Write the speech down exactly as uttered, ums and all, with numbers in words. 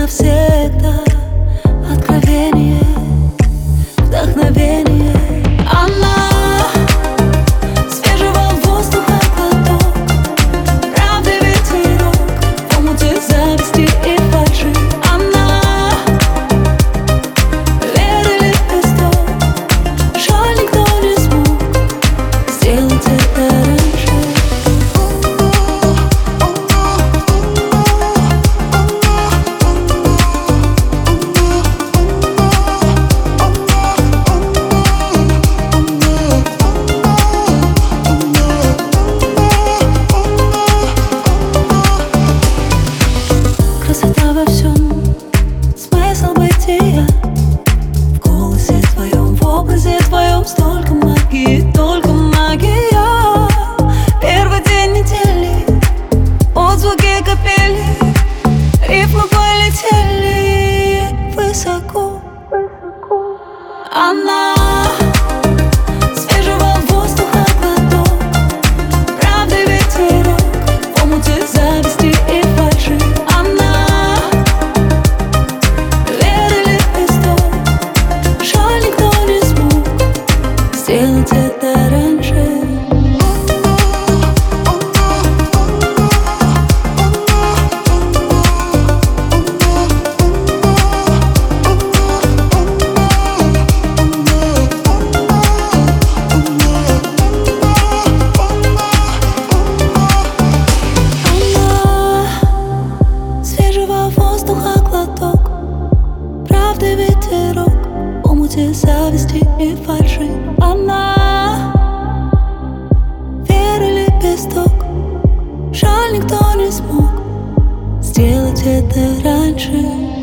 навсегда. Откровение, вдохновение. Она свежего воздуха глоток, правды ветерок в омуте зависти и фальши. Она веры лепесток, жаль, никто не смог сделать это раньше. Красота во всем, смысл бытия, в голосе твоем, в образе твоем столько магии, только магия. Первый день недели, отзвуки капели, рифмы полетели высоко, высоко. Она свежего воздуха глоток, правды ветерок в омуте зависти и фальши. Она веры лепесток, жаль, никто не смог сделать это раньше. Воздуха глоток, правды ветерок в омуте зависти и фальши. Она веры лепесток, жаль, никто не смог сделать это раньше.